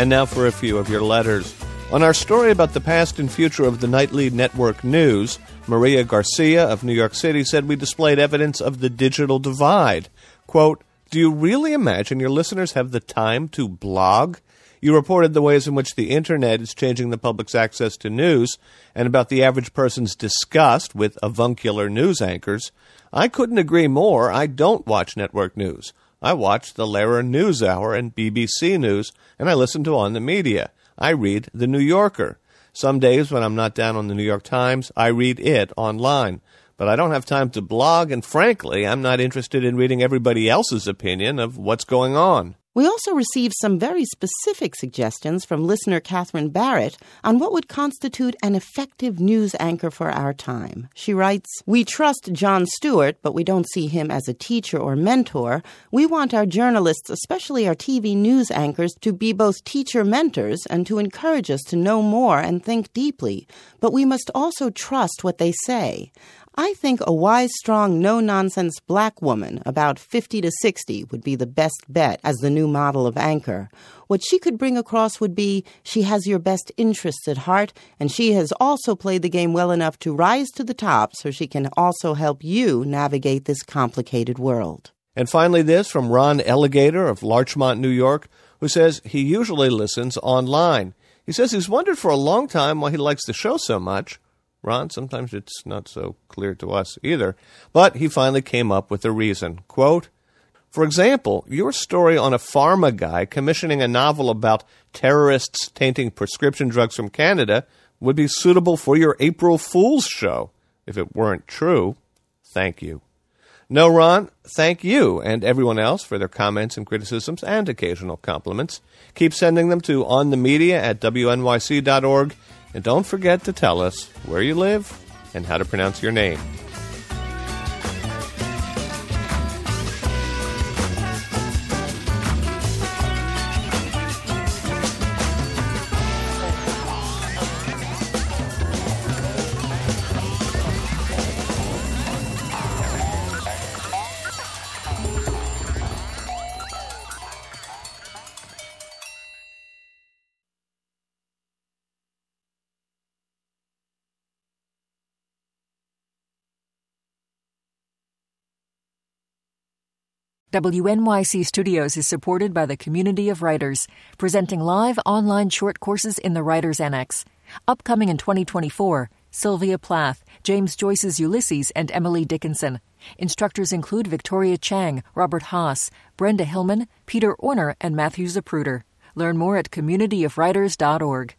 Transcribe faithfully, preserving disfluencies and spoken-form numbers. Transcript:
And now for a few of your letters. On our story about the past and future of the nightly network news, Maria Garcia of New York City said we displayed evidence of the digital divide. Quote, "Do you really imagine your listeners have the time to blog? You reported the ways in which the Internet is changing the public's access to news and about the average person's disgust with avuncular news anchors. I couldn't agree more. I don't watch network news. I watch the Lehrer NewsHour and B B C News, and I listen to On the Media. I read The New Yorker. Some days when I'm not down on the New York Times, I read it online. But I don't have time to blog, and frankly, I'm not interested in reading everybody else's opinion of what's going on." We also received some very specific suggestions from listener Catherine Barrett on what would constitute an effective news anchor for our time. She writes, "We trust Jon Stewart, but we don't see him as a teacher or mentor. We want our journalists, especially our T V news anchors, to be both teacher mentors and to encourage us to know more and think deeply. But we must also trust what they say. I think a wise, strong, no-nonsense black woman, about fifty to sixty, would be the best bet as the new model of anchor. What she could bring across would be she has your best interests at heart, and she has also played the game well enough to rise to the top so she can also help you navigate this complicated world." And finally this from Ron Elligator of Larchmont, New York, who says he usually listens online. He says he's wondered for a long time why he likes the show so much. Ron, sometimes it's not so clear to us either. But he finally came up with a reason. Quote, "For example, your story on a pharma guy commissioning a novel about terrorists tainting prescription drugs from Canada would be suitable for your April Fool's show. If it weren't true, thank you." No, Ron, thank you and everyone else for their comments and criticisms and occasional compliments. Keep sending them to onthemedia at W N Y C dot org. And don't forget to tell us where you live and how to pronounce your name. W N Y C Studios is supported by the Community of Writers, presenting live online short courses in the Writers Annex. Upcoming in twenty twenty-four, Sylvia Plath, James Joyce's Ulysses, and Emily Dickinson. Instructors include Victoria Chang, Robert Haas, Brenda Hillman, Peter Orner, and Matthew Zapruder. Learn more at community of writers dot org.